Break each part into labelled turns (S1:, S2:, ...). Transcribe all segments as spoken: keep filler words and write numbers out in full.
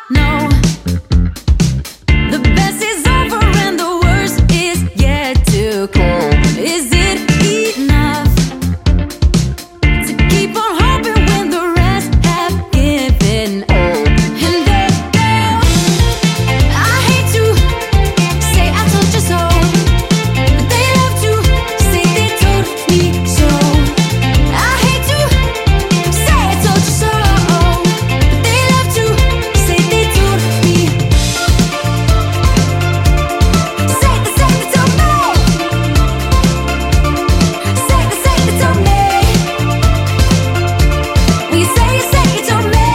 S1: know the best is over and the worst is yet to come. Is it enough to keep on hoping when the rest have given up? And girl, I hate to say I told you so, but they love to say they told me so. I hate to say I told you so, but they love to say they told me. Say the say they told me. Say the say they told me. We say you say you told me.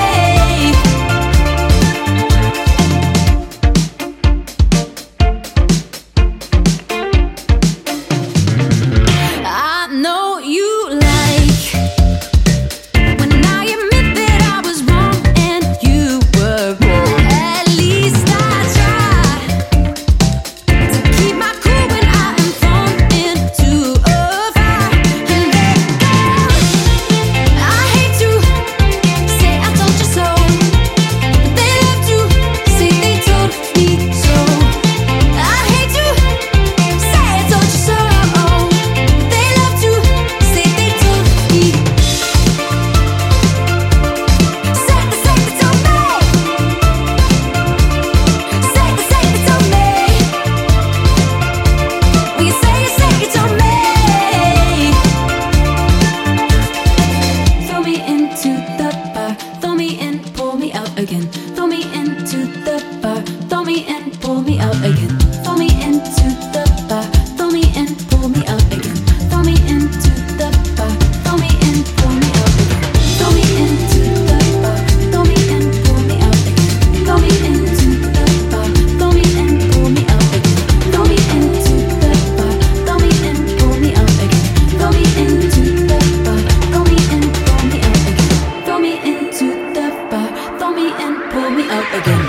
S1: I know you like when I admit that I was wrong and you were wrong. At least I try to keep my cool when I am thrown into a fire. And girl, I hate to say I told you so, but they love to say they told me so. I hate to say I told you so, but they love to say they told me. Say the say they told me. Say the say they told me. We say you say you told me. Throw me into the bar, throw me in, pull me out again. Throw me into the bar, throw me in, pull me out again. Throw me into the bar, throw me in, pull me out again. Throw me into the bar, throw me in, pull me out again. Throw me into the bar, throw me in, pull me out again. Throw me into the bar, throw me in, pull me out again. Throw me into the bar, throw me in, pull me out again. Throw me into the bar, throw me in, pull me out again. Throw me into the bar, throw me in, pull me out again.